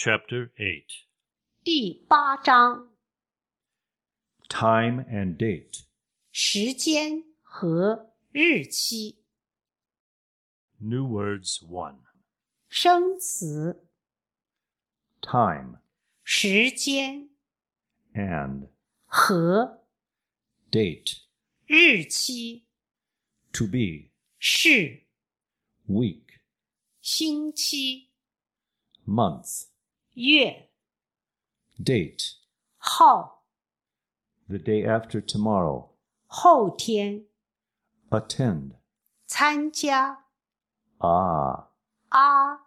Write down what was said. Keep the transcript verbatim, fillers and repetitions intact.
Chapter eight. 第八章 Time and date. 时间和日期 New words one. 生词 Time 时间 and 和 date. 日期 To be. 是 Week. 星期 Month. 月 Date. 号 The day after tomorrow. 后天 Attend. 参加 Ah. 啊